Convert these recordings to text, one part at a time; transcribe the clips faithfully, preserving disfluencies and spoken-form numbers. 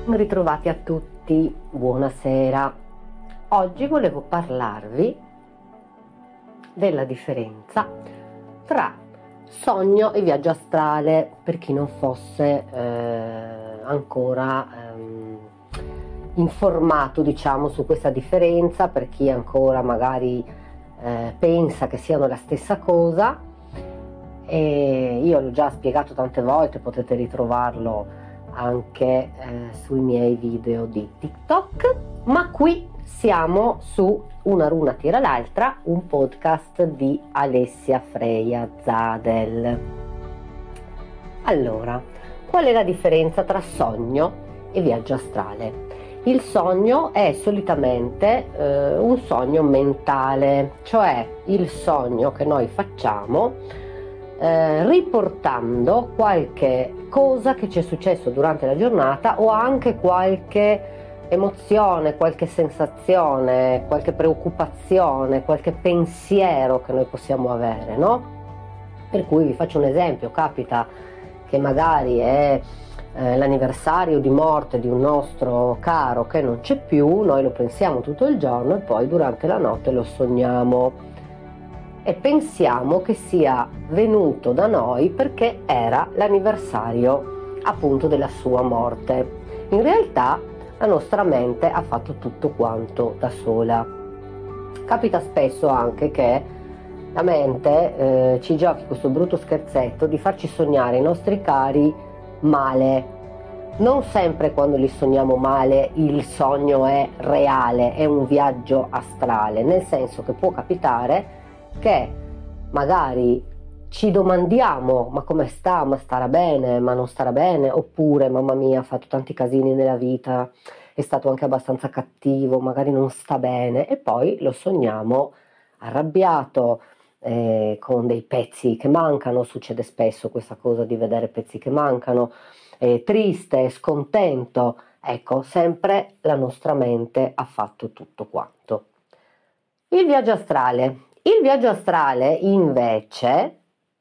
Ritrovati a tutti, buonasera. Oggi volevo parlarvi della differenza tra sogno e viaggio astrale, per chi non fosse eh, ancora ehm, informato, diciamo, su questa differenza, per chi ancora magari eh, pensa che siano la stessa cosa. E io l'ho già spiegato tante volte, potete ritrovarlo anche eh, sui miei video di TikTok, ma qui siamo su Una runa tira l'altra, un podcast di Alessia Freya Zadel. Allora, qual è la differenza tra sogno e viaggio astrale? Il sogno è solitamente eh, un sogno mentale, cioè il sogno che noi facciamo Eh, riportando qualche cosa che ci è successo durante la giornata o anche qualche emozione, qualche sensazione, qualche preoccupazione, qualche pensiero che noi possiamo avere, no? Per cui vi faccio un esempio: capita che magari è eh, l'anniversario di morte di un nostro caro che non c'è più, noi lo pensiamo tutto il giorno e poi durante la notte lo sogniamo e pensiamo che sia venuto da noi perché era l'anniversario appunto della sua morte. In realtà la nostra mente ha fatto tutto quanto da sola. Capita spesso anche che la mente eh, ci giochi questo brutto scherzetto di farci sognare i nostri cari male. Non sempre quando li sogniamo male il sogno è reale, è un viaggio astrale, nel senso che può capitare che magari ci domandiamo: ma come sta? Ma starà bene? Ma non starà bene? Oppure: mamma mia, ha fatto tanti casini nella vita, è stato anche abbastanza cattivo, magari non sta bene, e poi lo sogniamo arrabbiato, eh, con dei pezzi che mancano. Succede spesso questa cosa di vedere pezzi che mancano, eh, triste, scontento. Ecco, sempre la nostra mente ha fatto tutto quanto. Il viaggio astrale. Il viaggio astrale invece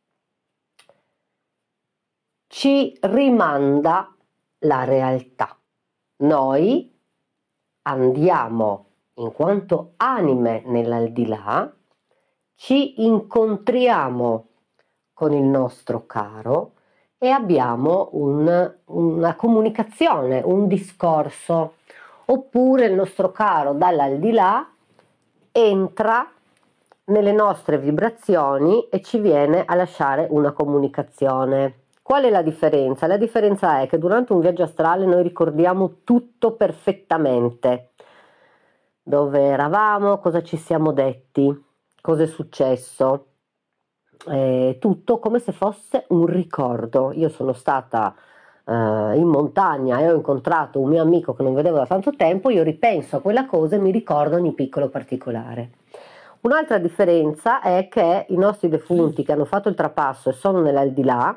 ci rimanda la realtà. Noi andiamo in quanto anime nell'aldilà, ci incontriamo con il nostro caro e abbiamo un, una comunicazione, un discorso, oppure il nostro caro dall'aldilà entra nelle nostre vibrazioni e ci viene a lasciare una comunicazione. Qual è la differenza? La differenza è che durante un viaggio astrale noi ricordiamo tutto perfettamente: dove eravamo, cosa ci siamo detti, cosa è successo, eh, tutto come se fosse un ricordo. Io sono stata eh, in montagna e ho incontrato un mio amico che non vedevo da tanto tempo, io ripenso a quella cosa e mi ricordo ogni piccolo particolare. Un'altra differenza è che i nostri defunti che hanno fatto il trapasso e sono nell'aldilà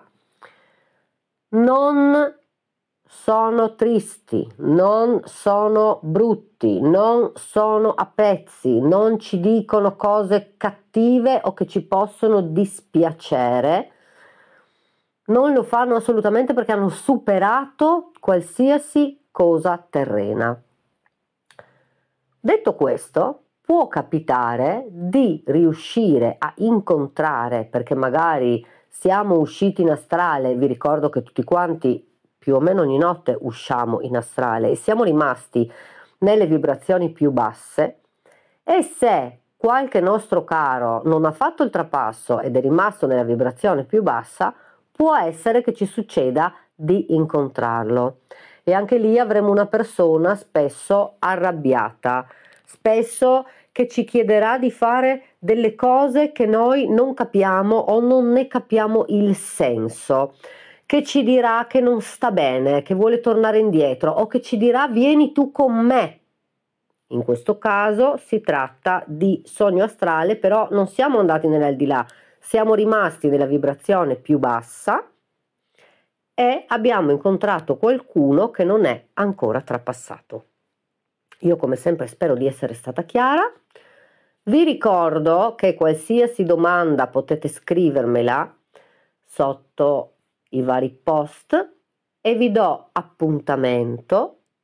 non sono tristi, non sono brutti, non sono a pezzi, non ci dicono cose cattive o che ci possono dispiacere. Non lo fanno assolutamente perché hanno superato qualsiasi cosa terrena. Detto questo, può capitare di riuscire a incontrare, perché magari siamo usciti in astrale, vi ricordo che tutti quanti più o meno ogni notte usciamo in astrale e siamo rimasti nelle vibrazioni più basse, e se qualche nostro caro non ha fatto il trapasso ed è rimasto nella vibrazione più bassa, può essere che ci succeda di incontrarlo. E anche lì avremo una persona spesso arrabbiata, spesso che ci chiederà di fare delle cose che noi non capiamo o non ne capiamo il senso, che ci dirà che non sta bene, che vuole tornare indietro, o che ci dirà: vieni tu con me. In questo caso si tratta di sogno astrale, però non siamo andati nell'aldilà, siamo rimasti nella vibrazione più bassa e abbiamo incontrato qualcuno che non è ancora trapassato. Io come sempre spero di essere stata chiara. Vi ricordo che qualsiasi domanda potete scrivermela sotto i vari post e vi do appuntamento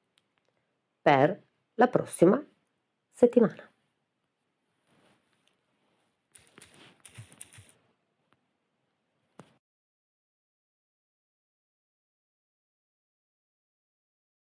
per la prossima settimana.